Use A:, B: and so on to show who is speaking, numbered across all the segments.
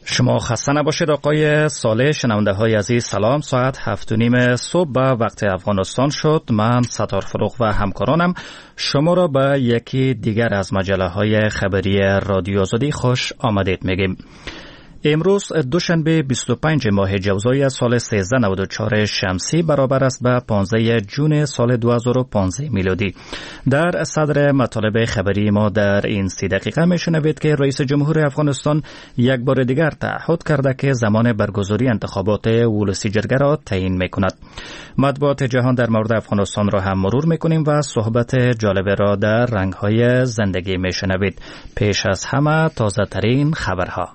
A: شما خسته نباشید آقای صالح. شنونده های عزیز سلام. ساعت 7:30 صبح به وقت افغانستان شد. من ستار فروغ و همکارانم شما را به یکی دیگر از مجله های خبری رادیو آزادی خوش آمدید میگیم. امروز دوشنبه 25 ماه جوزای سال 1394 شمسی برابر است به 15 جون سال 2015 میلادی. در صدر مطالب خبری ما در این 30 دقیقه میشنوید که رئیس جمهور افغانستان یک بار دیگر تعهد کرده که زمان برگزاری انتخابات ولسی جرگه را تعیین میکند. مطبوعات جهان در مورد افغانستان را هم مرور میکنیم و صحبت جالب را در رنگ‌های زندگی میشنوید. پیش از همه تازه ترین خبرها.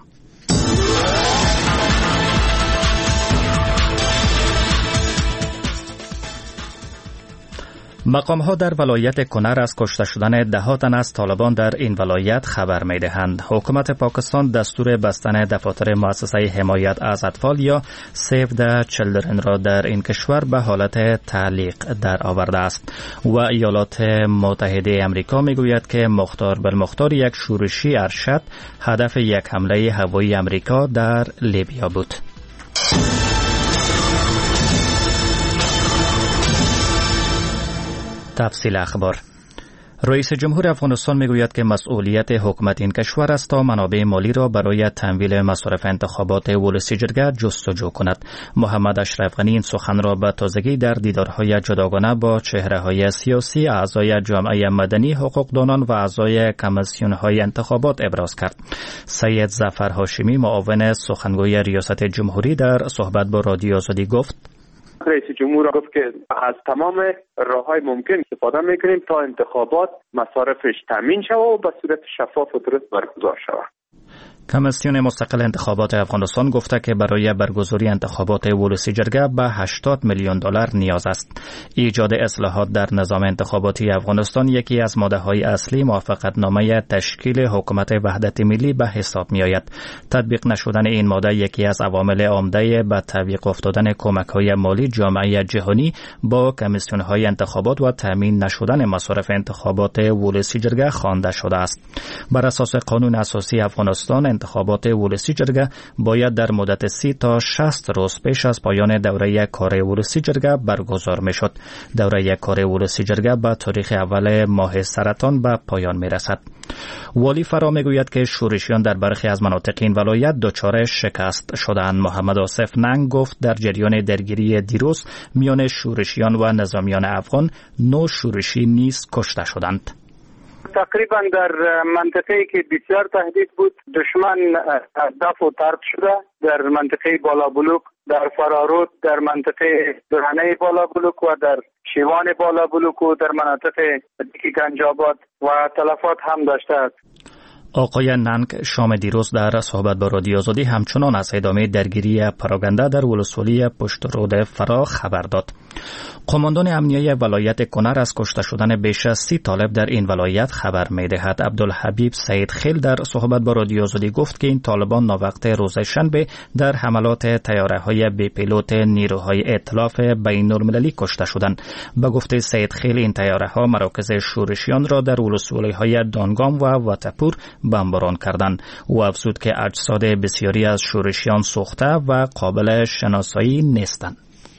A: مقام‌ها در ولایت کنر از کشته شدن 10 تن از طالبان در این ولایت خبر می‌دهند. حکومت پاکستان دستور بستن دفاتر مؤسسه حمایت از اطفال یا سیو د چیلدرن را در این کشور به حالت تعلیق در آورده است و ایالات متحده آمریکا می‌گوید که مختار بالمختار یک شورشی ارشد هدف یک حمله هوایی آمریکا در لیبیا بود. تفصیل اخبار. رئیس جمهور افغانستان میگوید که مسئولیت حکومت این کشور است تا منابع مالی را برای تمویل مصارف انتخابات ولسی جرگه جستجو کند. محمد اشرف غنی این سخن را به تازگی در دیدارهای جداگانه با چهره‌های سیاسی، اعضای جامعه مدنی، حقوقدانان و اعضای کمیسیون‌های انتخابات ابراز کرد. سید ظفر هاشمی معاون سخنگوی ریاست جمهوری در صحبت با رادیو آزادی گفت:
B: رئیس جمهور گفت که از تمام راه‌های ممکن استفاده می‌کنیم تا انتخابات مصارفش تامین شود و به صورت شفاف و درست برگزار شود.
A: کمیسیون مستقل انتخابات افغانستان گفته که برای برگزاری انتخابات ولسی جرگه به 80 میلیون دلار نیاز است. ایجاد اصلاحات در نظام انتخاباتی افغانستان یکی از ماده‌های اصلی موافقتنامه تشکیل حکومت وحدت ملی به حساب می‌آید. تطبیق نشدن این ماده یکی از عوامل عمده به تعویق افتادن کمک‌های مالی جامعه جهانی با کمیسیون‌های انتخابات و تامین نشدن مصارف انتخابات ولسی جرگه خوانده شده است. بر اساس قانون اساسی افغانستان انتخابات ولسی جرگه باید در مدت 30 تا 60 روز پیش از پایان دوره کار ولسی جرگه برگزار میشد. دوره کار ولسی جرگه به تاریخ اول ماه سرطان به پایان میرسد. والی فرا میگوید که شورشیان در برخی از مناطق این ولایت دچار شکست شدند. محمد آصف ننگ گفت در جریان درگیری دیروز میان شورشیان و نظامیان افغان 9 شورشی نیز کشته شدند.
C: تقریبا در منطقه‌ای که بسیار تهدید بود دشمن دفع و طرد شده. در منطقه بالا بلوک، در فرارود، در منطقه درانه بالا بلوک و در شیوان بالا بلوک و در مناطق دیگه گنجاباد و تلفات هم داشته است.
A: آقای ننگ شام دیروز در صحبت با رادیو آزادی همچنان از ادامه درگیری پراگنده در ولسوالی پشت رود فرا خبر داد. قماندان امنیه ولایت کنر از کشته شدن بیش از 30 طالب در این ولایت خبر می‌دهد. عبدالحبیب سعید خیل در صحبت با رادیو آزادی گفت که این طالبان ناوقت روز شنبه در حملات طیاره‌های بی پیلوت نیروهای ائتلاف بین‌المللی کشته شدند. به گفته سعید خیل این طیاره‌ها مراکز شورشیان را در ولسوالی‌های دانگام و واتپور بمباران کردند. او افزود که اجساد بسیاری از شورشیان سوخته و قابل شناسایی نیستند.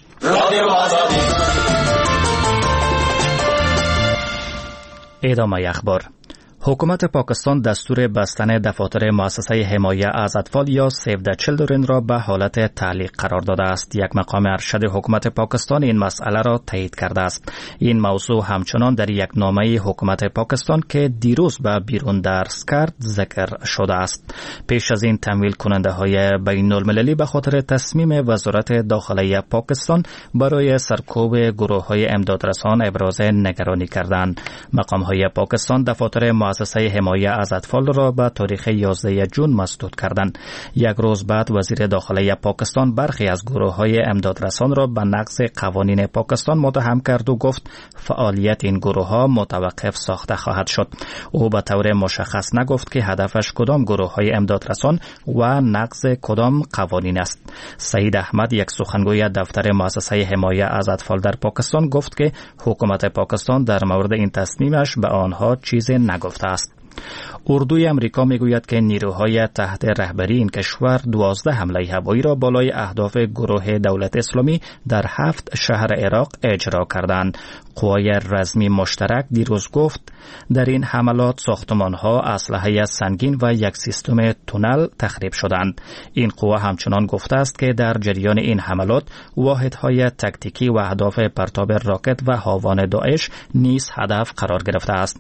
A: ادامه اخبار. حکومت پاکستان دستور بستن دفاتر مؤسسه حمایت از اطفال یا سیو د چیلدرن را به حالت تعلیق قرار داده است. یک مقام ارشد حکومت پاکستان این مسئله را تایید کرده است. این موضوع همچنان در یک نامه حکومت پاکستان که دیروز به بیرون درس کرد ذکر شده است. پیش از این تمویل کننده های بین المللی به خاطر تصمیم وزارت داخلی پاکستان برای سرکوب گروه های امدادرسان ابراز نگرانی کردند. مقام های پاکستان دفاتر مؤسسه حمایت از اطفال را به تاریخ 11 جون مسدود کردند. یک روز بعد وزیر داخلی پاکستان برخی از گروه‌های امدادرسان را به نقض قوانین پاکستان متهم کرد و گفت فعالیت این گروه‌ها متوقف ساخته خواهد شد. او به طور مشخص نگفت که هدفش کدام گروه‌های امدادرسان و نقض کدام قوانین است. سعید احمد یک سخنگوی دفتر مؤسسه حمایت از اطفال در پاکستان گفت که حکومت پاکستان در مورد این تصمیمش به آنها چیزی نگفته است. اردوی امریکا میگوید که نیروهای تحت رهبری این کشور 12 حمله هوایی را بالای اهداف گروه دولت اسلامی در 7 شهر عراق اجرا کردند. قوای رزمی مشترک دیروز گفت در این حملات ساختمان‌ها، اسلحه سنگین و یک سیستم تونل تخریب شدند. این قوه همچنان گفته است که در جریان این حملات واحدهای تکتیکی و اهداف پرتاب راکت و هاوان داعش نیز هدف قرار گرفته است.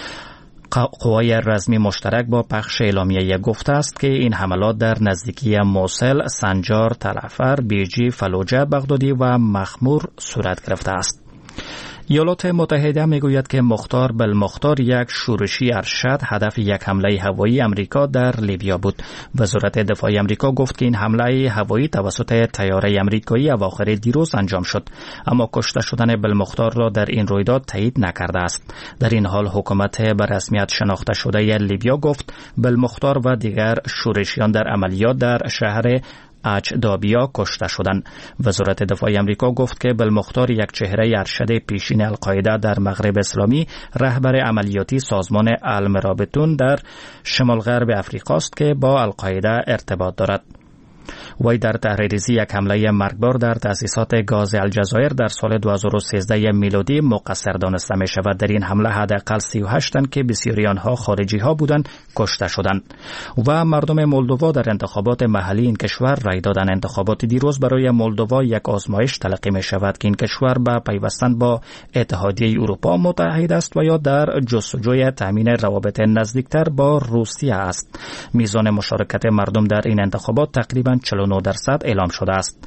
A: قوای رزمی مشترک با پخش اعلامیه گفته است که این حملات در نزدیکی موصل، سنجار، تلعفر، بیجی، فلوجه، بغدادی و مخمور صورت گرفته است. ایالات متحده میگوید که مختار بالمختار، یک شورشی ارشد، هدف یک حمله هوایی امریکا در لیبیا بود. وزارت دفاع امریکا گفت که این حمله هوایی توسط طیاره امریکایی اواخر دیروز انجام شد، اما کشته شدن بالمختار را در این رویداد تایید نکرده است. در این حال حکومت به رسمیت شناخته شده لیبیا گفت بالمختار و دیگر شورشیان در عملیات در شهر اجدابیا کشته شدند. وزارت دفاع امریکا گفت که بالمختار یک چهره ارشد پیشین القاعده در مغرب اسلامی، رهبر عملیاتی سازمان المرابطون در شمال غرب افریقا است که با القاعده ارتباط دارد. وی در تحریریزی یک حمله مرگبار در تأسیسات گاز الجزایر در سال 2013 میلادی مقصر دانسته می شود. در این حمله حداقل 38 تن که بسیاری آنها خارجی ها بودند کشته شدند. و مردم مولدووا در انتخابات محلی این کشور رای دادند. انتخابات دیروز برای مولدووا یک آزمایش تلقی می شود که این کشور به پیوستن با اتحادیه اروپا متحد است و یا در جستجوی تامین روابط نزدیکتر با روسیه است. میزان مشارکت مردم در این انتخابات تقریباً 49% اعلام شده است.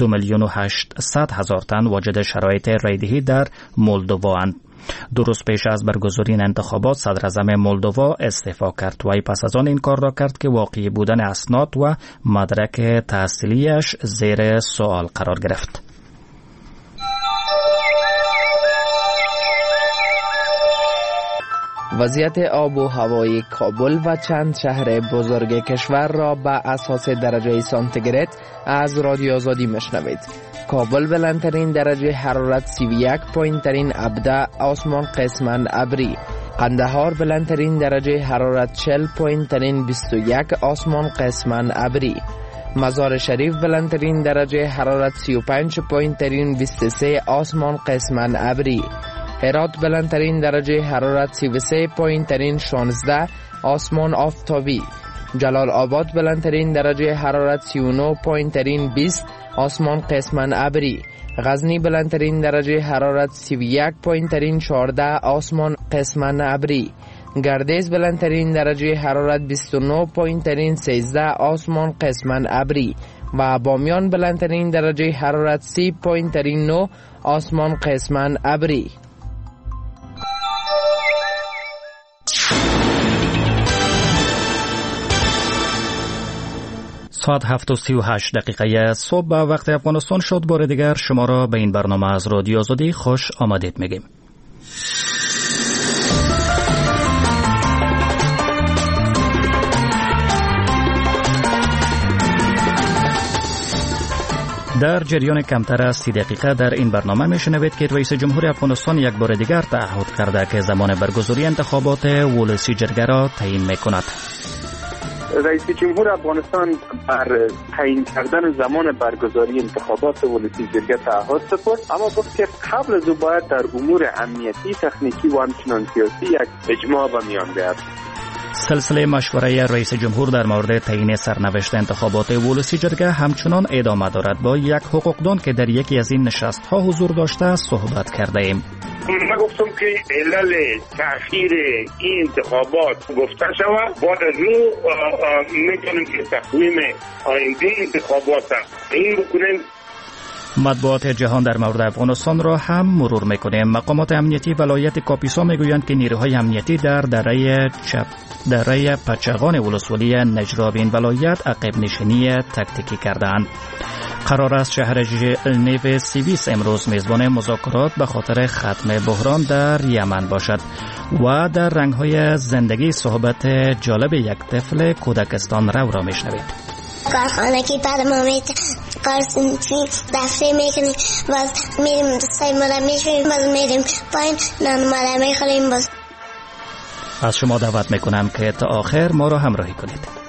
A: 2,800,000 تن واجد شرایط رایدهی در مولدووا اند. 2 روز پیش از برگزاری این انتخابات صدراعظم مولدووا استعفا کرد. وی پس از آن این کار را کرد که واقعی بودن اسناد و مدرک تحصیلیش زیر سوال قرار گرفت.
D: وضعیت آب و هوای کابل و چند شهر بزرگ کشور را به اساس درجه سانتیگراد از رادیو آزادی میشنوید. کابل بلندترین درجه حرارت 31 پایینترین ابدا آسمان قسماً ابری. قندهار بلندترین درجه حرارت 40 پایینترین 21 آسمان قسماً ابری. مزار شریف بلندترین درجه حرارت 35 پایینترین 23 آسمان قسماً ابری. هرات بلندترین درجه حرارت 33 پایینترین 16 آسمان آفتابی. جلال آباد بلندترین درجه حرارت 39 پایینترین 20 آسمان قسماً ابری. غزنی بلندترین درجه حرارت 31 پایینترین 14 آسمان قسماً ابری. گردیز بلندترین درجه حرارت 29 پایینترین 13 آسمان قسماً ابری و بامیان بلندترین درجه حرارت 30 پایینترین 9 آسمان قسماً ابری.
A: ساعت 7:38 صبح به وقت افغانستان شد. بار دیگر شما را به این برنامه از رادیو آزادی خوش آمدید میگیم. در جریان کمتر از 30 دقیقه در این برنامه میشنوید که رئیس جمهور افغانستان یک بار دیگر تعهد کرده که زمان برگزاری انتخابات ولسی جرگه را تعیین میکند.
B: رئیس جمهور افغانستان بر تعیین کردن زمان برگزاری انتخابات ولسی جرگه تعهد سپرد، اما گفت که قبل از او باید در امور امنیتی، تکنیکی و همچنان سیاسی یک اجماع به میان بیاید.
A: سلسله مشوره رئیس جمهور در مورد تعیین سرنوشت انتخابات ولسی جرگه همچنان ادامه دارد. با یک حقوقدان که در یکی از این نشست‌ها حضور داشته صحبت کرده ایم.
E: من گفتم که علل تأخیر این انتخابات گفته شود، بعد از اون میتونیم که تقویم آینده انتخابات این بکنیم.
A: مطبوعات جهان در مورد افغانستان را هم مرور میکنیم. مقامات امنیتی ولایت کاپیسا میگویند که نیروهای امنیتی در دره پچغان ولسوالی نجراب این ولایت عقب نشینی تکتیکی کردند. قرار است شهر ژنو سوئیس امروز میزبان مذاکرات به خاطر ختم بحران در یمن باشد. و در رنگ‌های زندگی صحبت جالب یک طفل کودکستان رو را میشنوید.
F: کارخانه که بعد ما کار دفتری میکنیم، باز میریم سای مادر میشویم، باز میریم پایین نان مادر میخوریم. باز
A: از شما دعوت میکنم که تا آخر ما را همراهی کنید.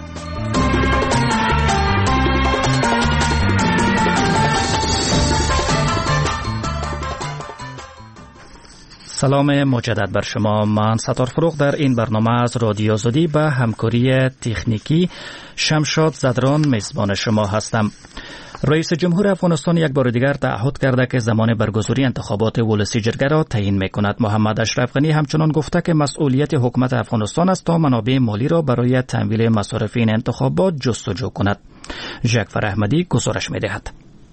A: سلام مجدد بر شما. من ستار فروغ در این برنامه از رادیو آزادی به همکاری تکنیکی شمشاد زدران میزبان شما هستم. رئیس جمهور افغانستان یک بار دیگر تعهد کرده که زمان برگزاری انتخابات ولسی جرگه را تعیین میکند. محمد اشرف غنی همچنان گفته که مسئولیت حکومت افغانستان است تا منابع مالی را برای تمویل مصارف این انتخابات جستجو کند. جعفر احمدی گزارش میدهد.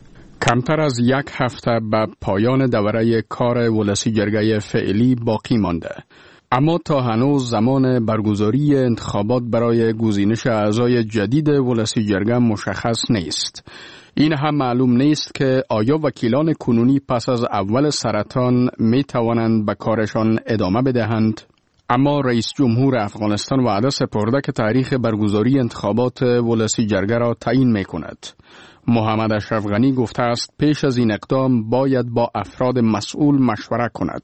G: کمتر از یک هفته به پایان دوره کار ولسی جرگه فعلی باقی مانده، اما تا هنوز زمان برگزاری انتخابات برای گزینش اعضای جدید ولسی جرگه مشخص نیست. این هم معلوم نیست که آیا وکیلان کنونی پس از اول سرطان می توانند به کارشان ادامه بدهند. اما رئیس جمهور افغانستان وعده سپرده که تاریخ برگزاری انتخابات ولسی جرگه را تعیین می کند. محمد اشرف غنی گفته است پیش از این اقدام باید با افراد مسئول مشوره کند.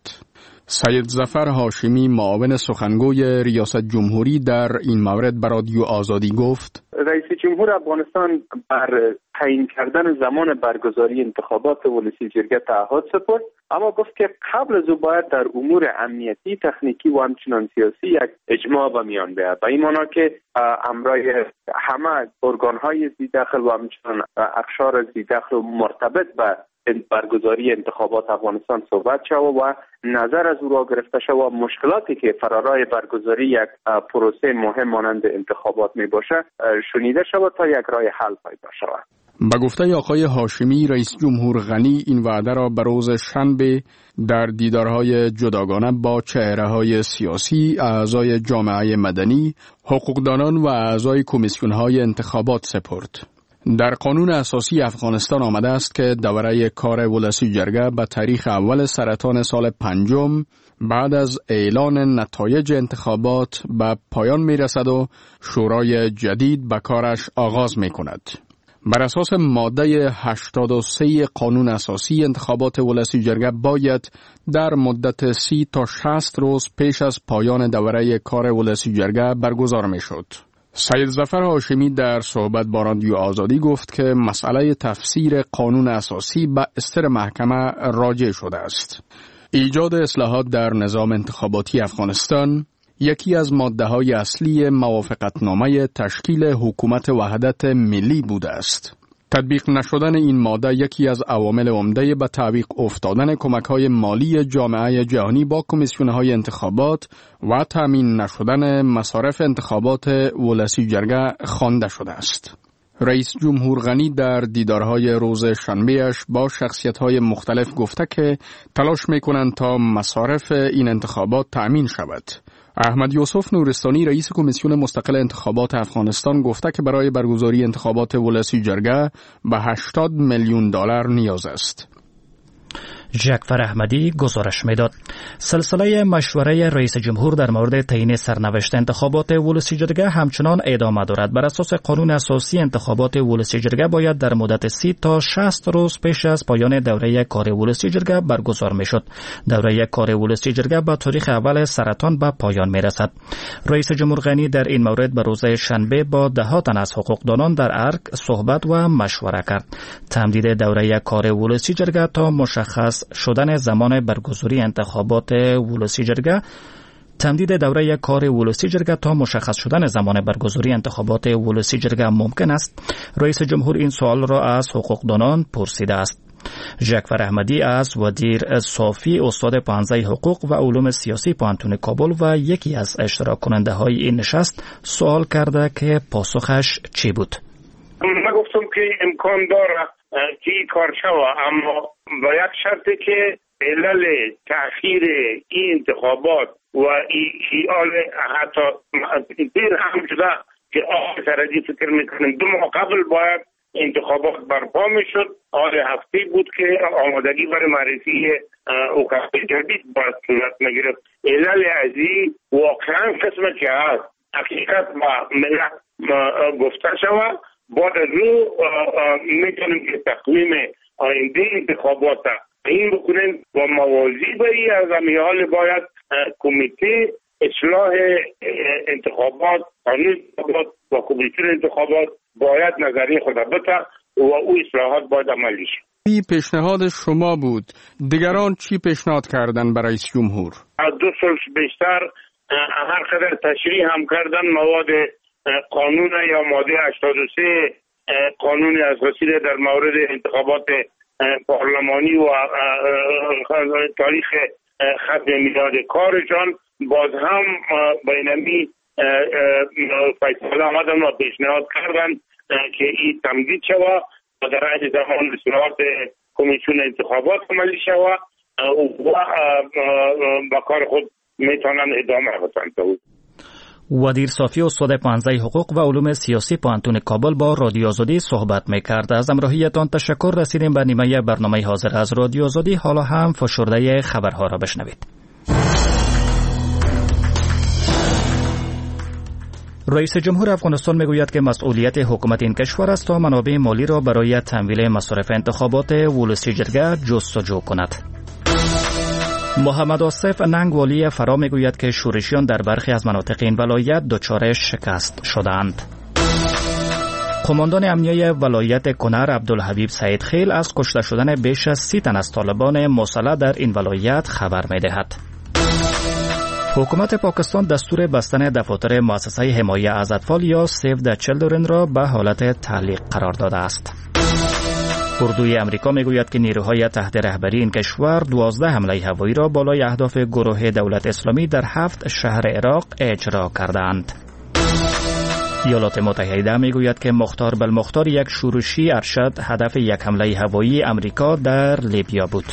G: سید ظفر هاشمی معاون سخنگوی ریاست جمهوری در این مورد به رادیو آزادی گفت
B: رئیس جمهور افغانستان بر تعیین کردن زمان برگزاری انتخابات ولسی جرگه تعهد سپرد، اما گفت که قبل از او باید در امور امنیتی، تکنیکی و همچنان سیاسی یک اجماع به میان بیاید. به این معنا که همراه همه ارگان‌های ذی‌دخل و همچنان اقشار ذی‌دخل مرتبط به برگزاری انتخابات افغانستان صحبت شود و نظر از او را گرفته شود. مشکلاتی که فرارای برگزاری یک پروسه مهم مانند انتخابات می باشد شنیده شود تا یک راه حل پیدا شود.
G: به گفته آقای هاشمی، رئیس جمهور غنی این وعده را به روز شنبه در دیدارهای جداگانه با چهره‌های سیاسی، اعضای جامعه مدنی، حقوقدانان و اعضای کمیسیون‌های انتخابات سپرد. در قانون اساسی افغانستان آمده است که دوره کار ولسی جرگه به تاریخ اول سرطان سال 5 بعد از اعلان نتایج انتخابات به پایان می رسد و شورای جدید به کارش آغاز می کند. بر اساس ماده 83 قانون اساسی انتخابات ولسی جرگه باید در مدت 30 تا 60 روز پیش از پایان دوره کار ولسی جرگه برگزار می شد. سید ظفر هاشمی در صحبت با رادیو آزادی گفت که مسئله تفسیر قانون اساسی به استر محکمه راجع شده است. ایجاد اصلاحات در نظام انتخاباتی افغانستان یکی از ماده‌های اصلی موافقتنامه تشکیل حکومت وحدت ملی بوده است. تطبیق نشدن این ماده یکی از عوامل عمده به تعویق افتادن کمک‌های مالی جامعه جهانی با کمیسیون‌های انتخابات و تامین نشدن مصارف انتخابات ولسی جرگه خوانده شده است. رئیس جمهور غنی در دیدارهای روز شنبه‌اش با شخصیت‌های مختلف گفته که تلاش می‌کنند تا مصارف این انتخابات تأمین شود. احمد یوسف نورستانی رئیس کمیسیون مستقل انتخابات افغانستان گفته که برای برگزاری انتخابات ولسی جرگه به 80 میلیون دلار نیاز است.
A: جعفر احمدی گزارش میداد. سلسله مشوره رئیس جمهور در مورد تعیین سرنوشت انتخابات ولسی جرگه همچنان ادامه دارد. بر اساس قانون اساسی انتخابات ولسی جرگه باید در مدت 30 تا 60 روز پیش از پایان دوره کار ولسی جرگه برگزار میشد. دوره کار ولسی جرگه با تاریخ اول سرطان به پایان میرسد. رئیس جمهور غنی در این مورد به روز شنبه با ده تن از حقوقدانان در ارگ صحبت و مشوره کرد. تمدید دوره کار ولسی جرگه تا مشخص شدن زمان برگزاری انتخابات ولسی جرگه تا مشخص شدن زمان برگزاری انتخابات ولسی جرگه ممکن است. رئیس جمهور این سوال را از حقوقدانان پرسیده است. جعفر احمدی از ودیر صافی استاد پانزه حقوق و علوم سیاسی پوهنتون کابل و یکی از اشتراک کننده های این نشست سوال کرده که پاسخش چی بود؟
E: من گفتم که امکان داره که کار شود، اما با یک شرطی که علل تأخیر این انتخابات و ایال حتی دیر هم شده که آقای سرجی فکر میکنیم 2 ماه قبل باید انتخابات برپا میشد. آره هفته بود که آمادگی برای معرفی حکومت جدید باید صورت میگرفت. علل ازی واقعا قسمه که هست حقیقت با ملت گفته شود. بعد از او میتونیم که تقویم آینده انتخابات این بکنیم و موازی به ای از همیال باید کمیته اصلاح انتخابات، قانون انتخابات و کمیسیون انتخابات باید نظریه خود بده و او اصلاحات باید عملی شد.
G: این پیشنهاد شما بود. دیگران چی پیشنهاد کردن برای رئیس جمهور؟
E: 2 سال بیشتر هر قدر تشریح هم کردن مواد قانون یا ماده 83 قانون اساسی در مورد انتخابات پارلمانی و تاریخ ختم میلاد کارشان، باز هم بینمی فیصله آمدن و پیشنهاد کردن که این تمدید شود و در عهد زمان اصلاحات کمیسیون انتخابات عملی شود و با کار خود میتونن ادامه بدن.
A: ودیر صافی استاد پانزه حقوق و علوم سیاسی پانتون کابل با رادیو آزادی صحبت میکرد. از همراهیتان تشکر. رسیدیم به نیمه برنامه حاضر از رادیو آزادی. حالا هم فشرده خبرها را بشنوید. رئیس جمهور افغانستان میگوید که مسئولیت حکومت این کشور است تا منابع مالی را برای تمویل مصارف انتخابات ولسی جرگه جستجو کند. محمد آصف ننگ والی فرا میگوید که شورشیان در برخی از مناطق این ولایت دچار شکست شدند. قماندان امنیه ولایت کنر عبدالحبیب سعید خیل از کشته شدن بیش از 30 تن از طالبان مسلح در این ولایت خبر میدهد. حکومت پاکستان دستور بستن دفاتر مؤسسه حمایت از اطفال یا سیو د چیلدرن را به حالت تعلیق قرار داده است. اردوی امریکا میگوید که نیروهای تحت رهبری این کشور 12 حمله هوایی را بالای اهداف گروه دولت اسلامی در 7 شهر عراق اجرا کردند. ایالات متحده میگوید که مختار بالمختار یک شورشی ارشد هدف یک حمله هوایی امریکا در لیبیا بود.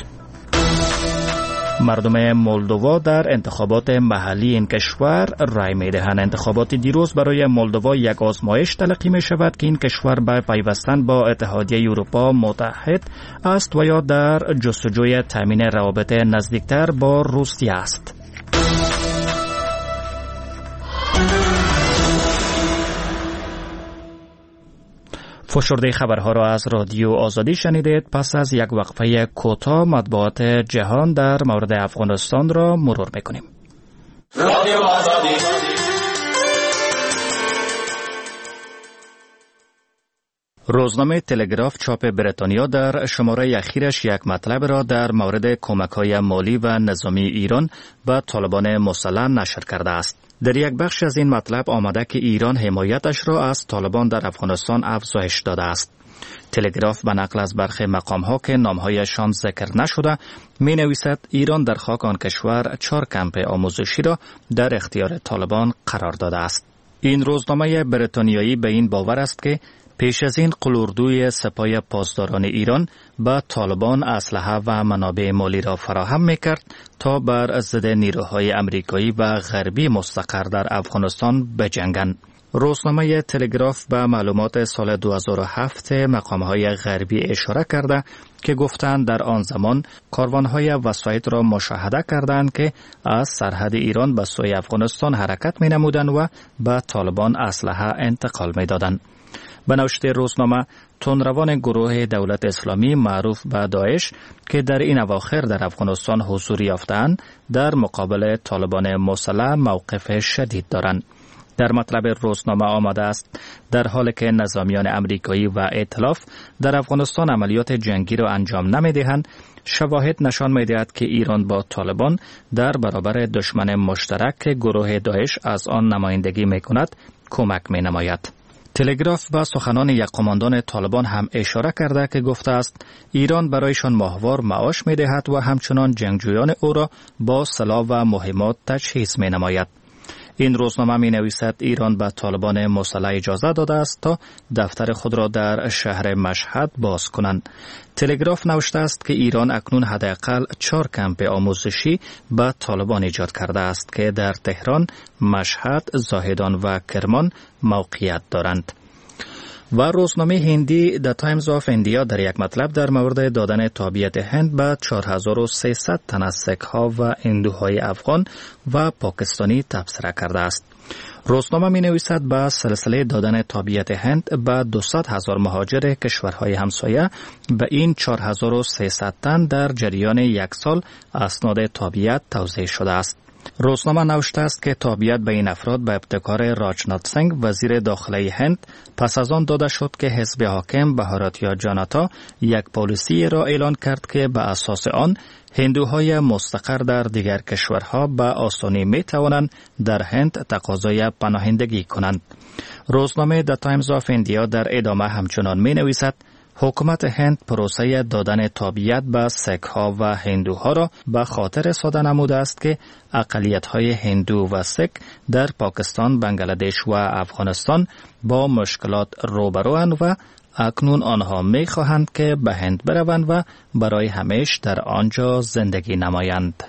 A: مردم مولدووا در انتخابات محلی این کشور رای می‌دهند. انتخابات دیروز برای مولدووا یک آزمایش تلقی می شود که این کشور به پیوستن با اتحادیه اروپا متحد است و یا در جستجوی تامین روابط نزدیکتر با روسیه است. فشرده خبرها را از رادیو آزادی شنیدید. پس از یک وقفه کوتاه مطبوعات جهان در مورد افغانستان را مرور میکنیم. رادیو آزادی. روزنامه تلگراف چاپ بریتانیا در شماره اخیرش یک مطلب را در مورد کمک‌های مالی و نظامی ایران به طالبان مسلح نشر کرده است. در یک بخش از این مطلب آمده که ایران حمایتش را از طالبان در افغانستان افزایش داده است. تلگراف به نقل از برخی مقام‌ها که نام‌هایشان ذکر نشده می‌نویسد ایران در خاک آن کشور 4 کمپ آموزشی را در اختیار طالبان قرار داده است. این روزنامه بریتانیایی به این باور است که پیش از این قلوردوی سپاه پاسداران ایران به طالبان اسلحه و منابع مالی را فراهم می‌کرد تا بر ضد نیروهای امریکایی و غربی مستقر در افغانستان بجنگند. روزنامه تلگراف به معلومات سال 2007 مقام‌های غربی اشاره کرده که گفتند در آن زمان کاروان‌های وسایط را مشاهده کردند که از سرحد ایران به سوی افغانستان حرکت می‌نمودند و به طالبان اسلحه انتقال می‌دادند. به نوشته روزنامه، تندروان گروه دولت اسلامی معروف به داعش که در این اواخر در افغانستان حضور یافتند در مقابل طالبان مسلح موقف شدید دارند. در مطلب روزنامه آمده است در حالی که نظامیان امریکایی و ائتلاف در افغانستان عملیات جنگی را انجام نمی‌دهند، شواهد نشان می‌دهد که ایران با طالبان در برابر دشمن مشترک که گروه داعش از آن نمایندگی می‌کند کمک می‌نماید. تلگراف به سخنان یک قماندان طالبان هم اشاره کرده که گفته است ایران برایشان ماهوار معاش می‌دهد و همچنان جنگجویان او را با سلاح و مهمات تجهیز می‌نماید. این روزنامه می‌نویسد ایران به طالبان مسلح اجازه داده است تا دفتر خود را در شهر مشهد باز کنند. تلگراف نوشته است که ایران اکنون حداقل 4 کمپ آموزشی به طالبان ایجاد کرده است که در تهران، مشهد، زاهدان و کرمان موقعیت دارند. و روزنامه هندی د تایمز آف ایندیا در یک مطلب در مورد دادن تابعیت هند به 4300 تن از سک‌ها و هندوهای افغان و پاکستانی تبصره کرده است. روزنامه می نویسد به سلسله دادن تابعیت هند به 200,000 مهاجر کشورهای همسایه به این 4300 تن در جریان یک سال اسناد تابعیت توزیع شده است. روزنامه نوشته است که تابعیت به این افراد به ابتکار راجنات سنگ وزیر داخلی هند پس از آن داده شد که حزب حاکم بهاراتیا جاناتا یک پالیسی را اعلان کرد که به اساس آن هندوهای مستقر در دیگر کشورها به آسانی می توانند در هند تقاضای پناهندگی کنند. روزنامه The Times of India در ادامه همچنان می نویسد حکومت هند پروسه دادن تابعیت به سک‌ها و هندوها را به خاطر ساده نموده است که اقلیت‌های هندو و سک در پاکستان، بنگلادش و افغانستان با مشکلات روبروند و اکنون آنها می خواهند که به هند بروند و برای همیشه در آنجا زندگی نمایند.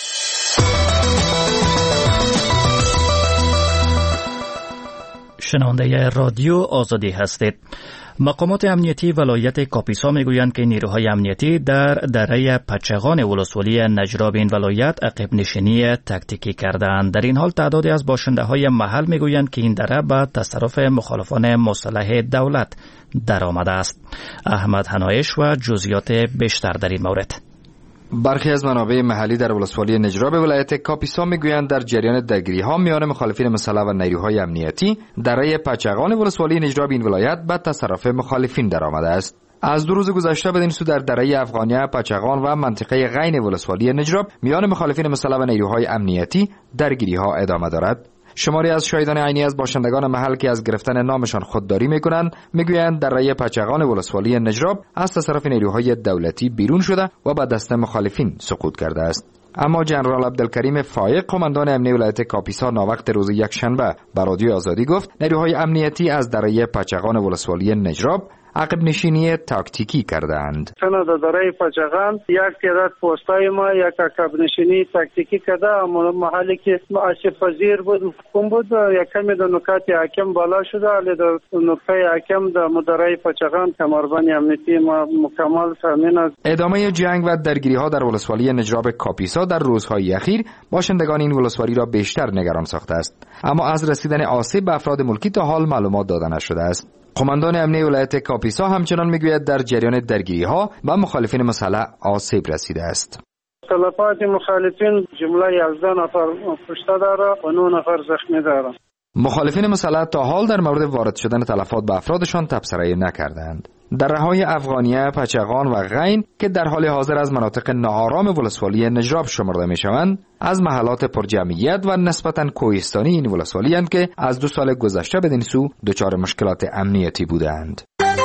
A: شنونده رادیو آزادی هستید. مقامات امنیتی ولایت کاپیسا میگویند که نیروهای امنیتی در دره پچغان ولسوالی نجراب این ولایت عقب نشینی تاکتیکی کردند. در این حال تعدادی از باشنده های محل میگویند که این دره به تصرف مخالفان مسلح دولت در آمده است. احمد حنایش و جزئیات بیشتر در این مورد.
H: برخی از منابع محلی در ولسوالی نجراب ولایت کاپیسا میگویند در جریان درگیری‌ها میان مخالفین مسلح و نیروهای امنیتی دره پچغان ولسوالی نجراب این ولایت به تصرف مخالفین درآمده است. از 2 روز گذشته بدین سو در دره افغانیه، پچغان و منطقه غین ولسوالی نجراب میان مخالفین مسلح و نیروهای امنیتی درگیری‌ها ادامه دارد. شماری از شاهدان عینی از باشندگان محل که از گرفتن نامشان خودداری میکنند میگویند دره پچغان ولسوالی نجراب از تصرف نیروهای دولتی بیرون شده و به دست مخالفین سقوط کرده است. اما جنرال عبدالکریم فایق، قماندان امنی ولایت کاپیسا، ناوقت روز یکشنبه به رادیو آزادی گفت نیروهای امنیتی از دره پچغان ولسوالی نجراب عقب نشینی تاکتیکی کردند.
C: در دره پچغان یک تعداد پستای ما یک عقب نشینی تاکتیکی کرده، اما محلی که آسیب پذیر بود، محکوم بود، یک کمی در نکات حاکم بالا شده، ولی در نقطه حاکم در دره پچغان کمربند امنیتی ما مکمل تامین است. ادامه
H: جنگ و درگیری‌ها در ولسوالی نجراب کاپیسا در روزهای اخیر باشندگان این ولسوالی را بیشتر نگران ساخته است، اما از رسیدن آسیب به افراد ملکی تا حال معلومات داده نشده است. قماندان امنی ولایت کاپیسا همچنان میگوید در جریان درگیری‌ها و مخالفین مسلح آسیب رسیده است.
C: تلفات مخالفین جمله 11 نفر کشته داره و 9 نفر زخمی داره.
H: مخالفین مسلح تا حال در مورد وارد شدن تلفات به افرادشان تبصره نکردند. دره‌های افغانیه، پچغان و غین که در حال حاضر از مناطق ناآرام ولسوالی نجراب شمرده میشوند، از محلات پرجمعیت و نسبتاً کوهستانی این ولسوالی اند که از 2 سال گذشته بدین سو دچار مشکلات امنیتی بودند.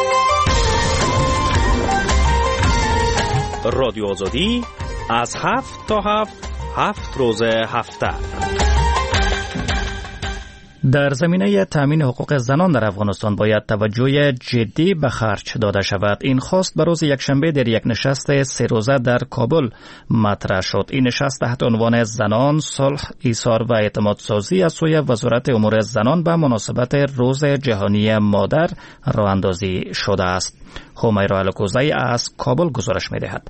I: رادیو آزادی از 7 تا 7 روز هفته.
A: در زمینه تامین حقوق زنان در افغانستان باید توجه جدی به خرج داده شود. این خواست به روز یکشنبه در یک نشست 3 روزه در کابل مطرح شد. این نشست تحت عنوان زنان، صلح، ایثار و اعتمادسازی از سوی وزارت امور زنان به مناسبت روز جهانی مادر راه اندازی شده است. همیرا الکوزی از کابل گزارش می‌دهد.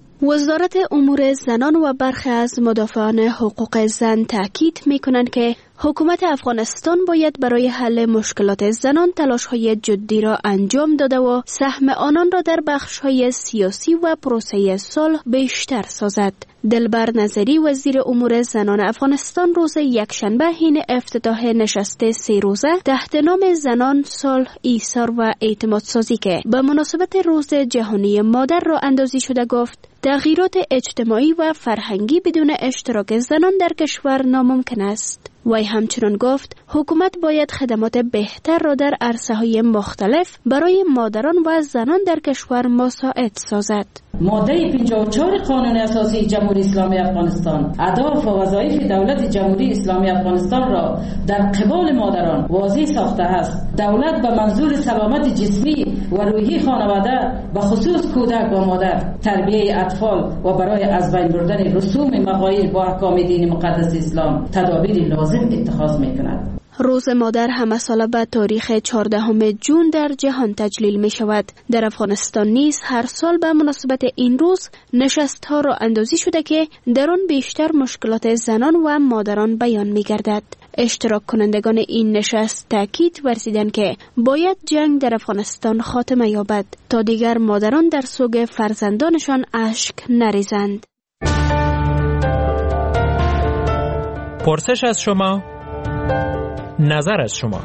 J: وزارت امور زنان و برخی از مدافعان حقوق زن تاکید می‌کنند که حکومت افغانستان باید برای حل مشکلات زنان تلاش‌های جدی را انجام داده و سهم آنان را در بخش‌های سیاسی و پروسه صلح بیشتر سازد. دلبر نظری وزیر امور زنان افغانستان روز یکشنبه حین افتتاح نشست 3 روزه تحت نام زنان، صلح، ایثار و اعتمادسازی که به مناسبت روز جهانی مادر را اندازی شده گفت تغییرات اجتماعی و فرهنگی بدون اشتراک زنان در کشور ناممکن است. وی همچنان گفت حکومت باید خدمات بهتر را در عرصه‌های مختلف برای مادران و زنان در کشور مساعد سازد.
K: ماده 54 قانون اساسی جمهوری اسلامی افغانستان اهداف و وظایف دولت جمهوری اسلامی افغانستان را در قبال مادران واضح ساخته است. دولت به منظور سلامت جسمی و روحی خانواده به خصوص کودک و مادر، تربیه اطفال و برای از بین بردن رسوم مغایر با احکام دین مقدس اسلام تدابیر لازم اتخاذ می‌کند.
J: روز مادر همه ساله به تاریخ 14 جون در جهان تجلیل می شود. در افغانستان نیز هر سال به مناسبت این روز نشست ها را اندازی شده که در آن بیشتر مشکلات زنان و مادران بیان می گردد. اشتراک کنندگان این نشست تاکید ورزیدند که باید جنگ در افغانستان خاتمه یابد تا دیگر مادران در سوگ فرزندانشان اشک نریزند.
L: پرسش از شما، نظر از شما.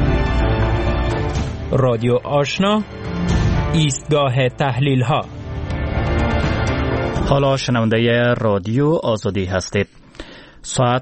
L: رادیو آشنا، ایستگاه تحلیل ها.
A: حالا شنونده رادیو آزادی هستید. ساعت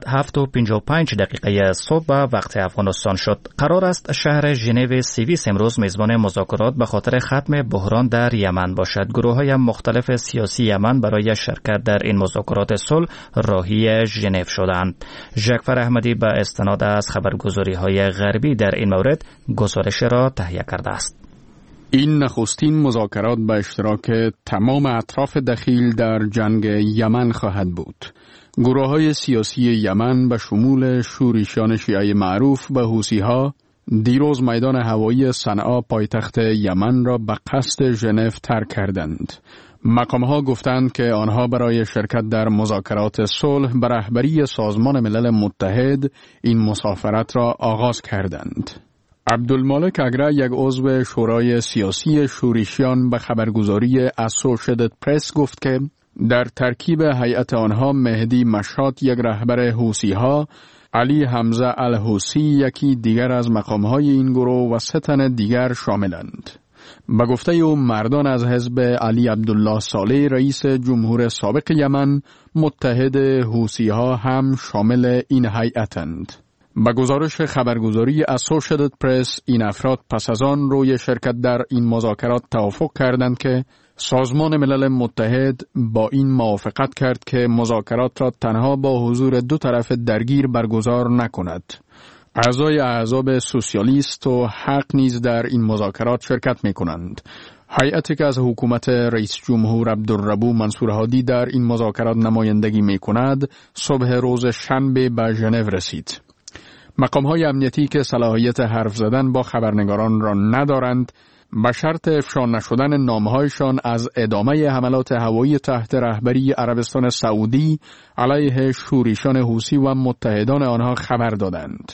A: 7:55 صبح به وقت افغانستان شد. قرار است شهر ژنو سوئیس امروز میزبان مذاکرات به خاطر ختم بحران در یمن باشد. گروه‌های مختلف سیاسی یمن برای شرکت در این مذاکرات صلح راهی ژنو شدند. ژکفر احمدی به استناد از خبرگزاری‌های غربی در این مورد گزارش را تهیه کرده است.
G: این نخستین مذاکرات به اشتراک تمام اطراف دخیل در جنگ یمن خواهد بود. گروه‌های سیاسی یمن به شمول شورشیان شیعه معروف به حوثی‌ها دیروز میدان هوایی صنعا پایتخت یمن را به قصد ژنو ترک کردند. مقام‌ها گفتند که آنها برای شرکت در مذاکرات صلح به رهبری سازمان ملل متحد این مسافرت را آغاز کردند. عبدالمالک اگره، یک عضو شورای سیاسی شورشیان، به خبرگزاری اسوشیتد پرس گفت که در ترکیب هیئت آنها مهدی مشهاد یک رهبر حوثی‌ها، علی حمزه الحوثی یکی دیگر از مقام‌های این گروه و 3 تن دیگر شاملند. به گفته او مردان از حزب علی عبدالله صالح رئیس جمهور سابق یمن متحد حوثی‌ها هم شامل این هیئتند. به گزارش خبرگزاری اسوشیتد پرس، این افراد پس از آن روی شرکت در این مذاکرات توافق کردند که سازمان ملل متحد با این موافقت کرد که مذاکرات را تنها با حضور 2 طرف درگیر برگزار نکند. اعضای احزاب سوسیالیست و حق نیز در این مذاکرات شرکت می کنند. هیئتی که از حکومت رئیس جمهور عبدالربو منصور هادی در این مذاکرات نمایندگی می کند، صبح روز شنبه به ژنو رسید. مقام‌های امنیتی که صلاحیت حرف زدن با خبرنگاران را ندارند، به شرط افشا نشدن نامهایشان از ادامه حملات هوایی تحت رهبری عربستان سعودی علیه شورشیان حوثی و متحدان آنها خبر دادند.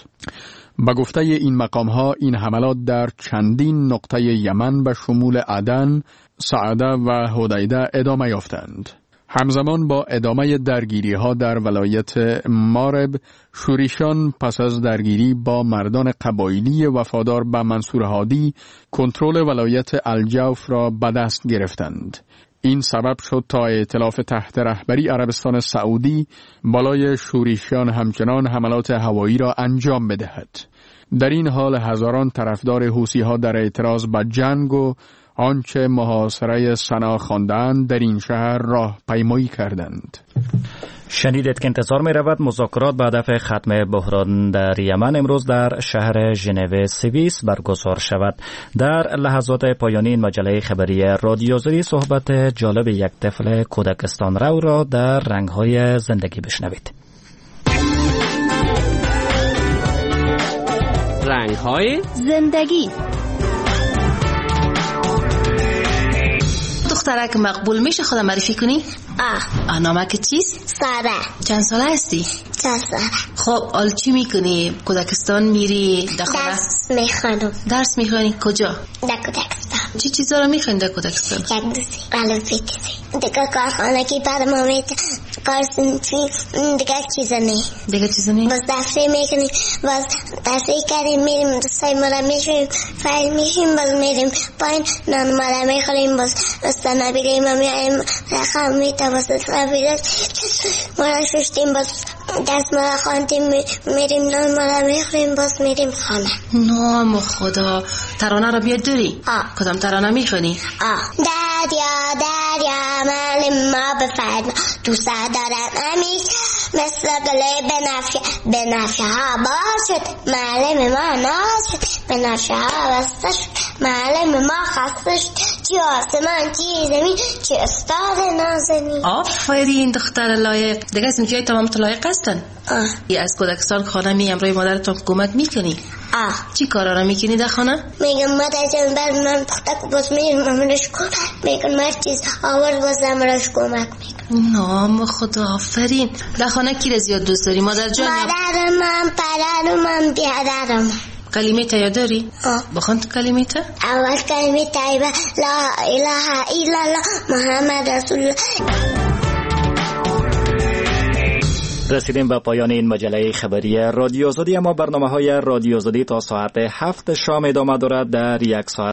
G: به گفته این مقام‌ها، این حملات در چندین نقطه یمن به شمول عدن، سعده و حدیده ادامه یافتند. همزمان با ادامه درگیری‌ها در ولایت مارب، شورشیان پس از درگیری با مردان قبایلی وفادار به منصور هادی کنترل ولایت الجوف را به دست گرفتند. این سبب شد تا ائتلاف تحت رهبری عربستان سعودی بالای شورشیان همچنان حملات هوایی را انجام بدهد. در این حال هزاران طرفدار حوثی‌ها در اعتراض به جنگ و آنچه محاصره صنعا خواندند در این شهر راه پیمایی کردند.
A: شنیدید که انتظار می رود مذاکرات به هدف ختم بحران در یمن امروز در شهر ژنو سوئیس برگزار شود. در لحظات پایانی این مجله خبری رادیو آزادی صحبت جالب یک طفل کودکستان رو را در رنگ‌های زندگی بشنوید.
M: رنگ‌های زندگی. دخترک مقبول میشه خودم معرفی کنی؟ نامک چیست؟
F: ساره.
M: چند ساله هستی؟
F: 4 ساله.
M: خب حال چی میکنی؟ کودکستان میری؟
F: درس میخوانم.
M: درس میخوانی کجا؟
F: در کودکستان.
M: چی چیزا رو میخوانی در کودکستان؟
F: یک دوستی قلوفی دیگه کارخانه که بعد ما میت کارسنفی دیگه چیزا نی.
M: دیگه چیزا نی؟
F: باز دفتری میکنیم، باز دفتری کردیم میریم دوستای ما رو میشویم فایل میشیم، باز میریم پایین نان ما رو میخوریم، باز استانا بیریم و میاریم رقم میتوسط قبیلت ما رو ششتیم، باز دست ما رو خواندیم میریم نان ما رو میخوریم، باز میریم خانه.
M: نام خدا. ترانه رو بیاد داری؟ کدام ترانه میخونی؟
F: دریا دریا معلم ما بفرما دوست دارم همیشه مثل گله بنفشه ها باشد معلم ما ناشد بنفشه ها بسته شد معلم ما خسته شد چی آسمان چی زمین چی استاد نازنین.
M: آفرین دختر لایق. دیگه از اینجای تمام لایق هستن. از کودکستان خانه می امروی مادرتون کمک میکنی؟ چی کارا رو میکنی در خانه؟
F: میگم مادر جان بعد من پختک باز میرم امروش کن میگم هر چیز آورد باز امروش کمک میکنم.
M: نام خدا. آفرین. در خانه کی رو زیاد دوست داری مادر جان؟
F: مادرم، پدرم، بیادرم.
M: کلمه تا یاد داری؟ بخوان تو کلمه تا؟
F: اول کلمه طیبه لا اله الا الله محمد رسول الله.
A: رسیدیم به پایان این مجله خبری رادیو آزادی. اما برنامه‌های رادیو آزادی تا ساعت 7 شام ادامه دارد. در یک ساعت